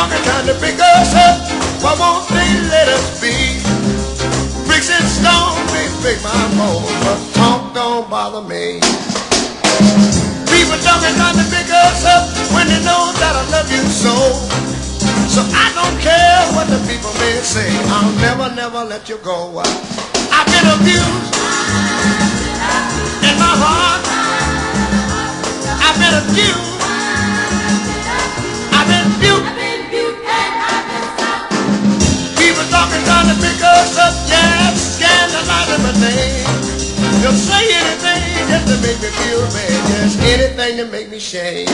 talking, trying to pick us up. Why won't they let us be? Bricks and stone may break my bones, but talk don't bother me. People talking, trying to pick us up when they know that I love you so. So I don't care what the people may say. I'll never, never let you go. I've been abused in my heart. I've been abused. I've been abused. People talking, trying to pick us up. Yeah, scandalizing my name. They'll say anything just to make me feel bad. Yes, anything to make me shame.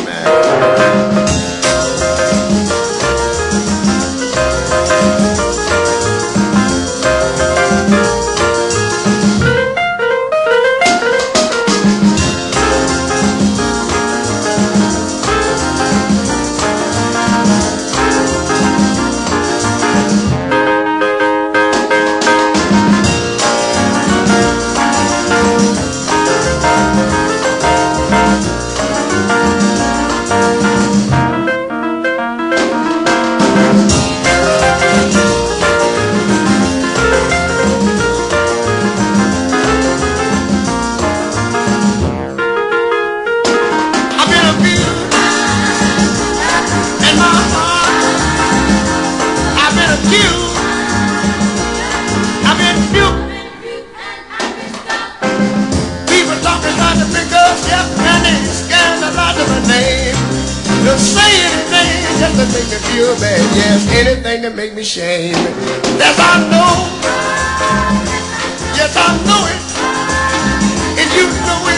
Anything to make me shame. Yes, I know. Yes, I know it. And you know it.